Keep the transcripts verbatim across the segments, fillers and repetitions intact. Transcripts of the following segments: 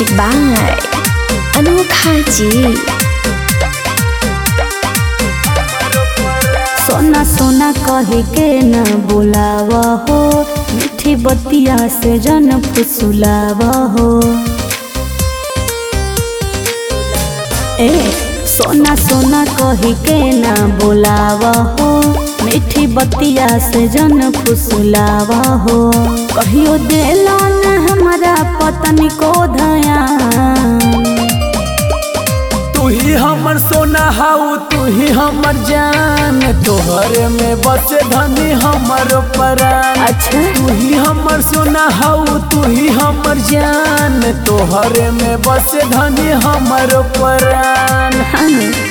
Music by अनोखा जी। सोना सोना कहे के न बुलावा हो, मीठी बतिया से जन फुसुलावा हो। ए सोना सोना कहे के न बुलावा हो, मीठी बतिया से जन फुसुलावा हो। कहियो देला न हमारा पतनी को ध्यान। तू ही हमर सोना हाउ तू ही हमर जान, तोहरे में बसे धनी हमर प्राण। अच्छा तू ही हमर सोना हाउ तू ही हमर जान, तोहरे में बसे धनी हमर प्राण। हाँ।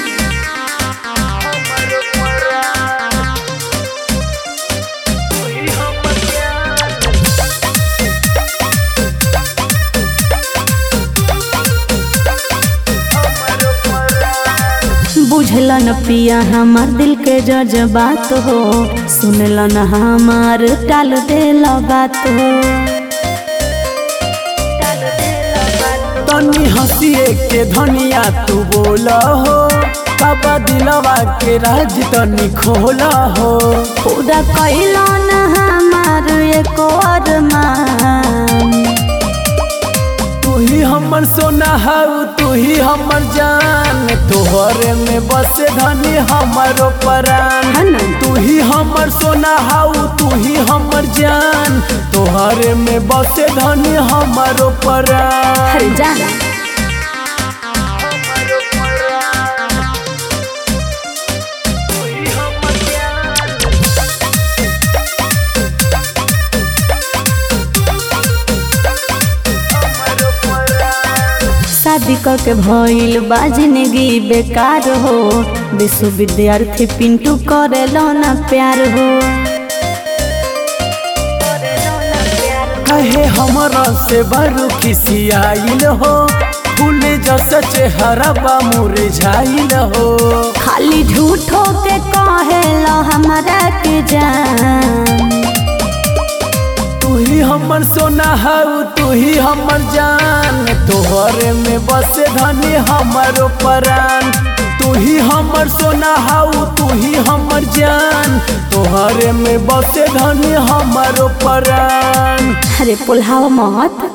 बुझलन पिया हमार दिल के जज्बात हो, सुनलन हमार टाल देल बात हो। तनी हंसिए के धनिया तू बोला हो, बाबा दिलवा के राज तनी खोला हो। पूरा कैलन हमार एक अरमान। तू ही हमर सोना हाउ तू ही हमर जान, तोहरे में बसे धनी हमर प्राण। तू ही हमर सोना हाउ तू ही हमर जान, तोहरे में बसे धनी हमर प्राण। हर जाना शादी करके भइल बा जिंदगी बेकार हो, विश्व विद्यार्थी पिंटू करेलो ना प्यार हो। कहे हमरा से बरू खिसियाइल हो, फूल जैसे चेहरा बा मुरझाइल हो। खाली झूठो के कहेलो हमरा के जान। तू ही हमर सोना हाउ तू ही हमर जान, तोहरे में बसे धनी हमर प्राण। तू ही हमर सोना हाउ तू ही हमर जान, तोहरे में बसे धनी हमर प्राण। अरे पुल्हावा मत।